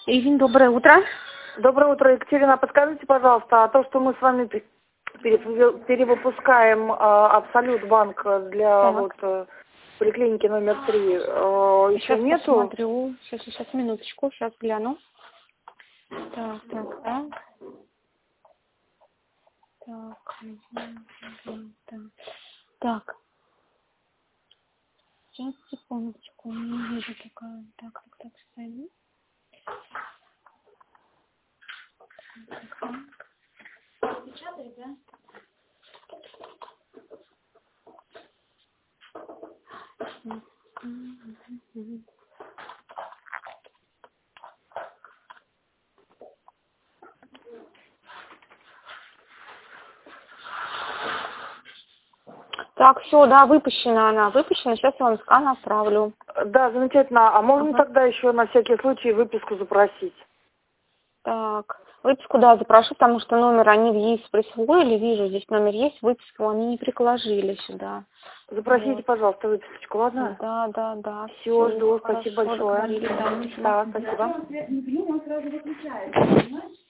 Ивин, доброе утро. Доброе утро, Екатерина. Подскажите, пожалуйста, то, что мы с вами перевыпускаем Абсолют банк для поликлиники номер 3, еще Сейчас нету? посмотрю. Сейчас, минуточку, сейчас гляну. Так. Так. Сейчас, секундочку, не вижу такая. Так, стоит. Печатай, да? Так, все, да, выпущена она. Сейчас я вам скан отправлю. Да, замечательно. А можно тогда еще на всякий случай выписку запросить? Так, выписку, да, запрошу, потому что номер они в ЕИС присвоили, вижу, здесь номер есть, выписку они не приложили сюда. Запросите, пожалуйста, выписочку, ладно? Да. Все, жду, спасибо большое. Договорились, да. Да, спасибо.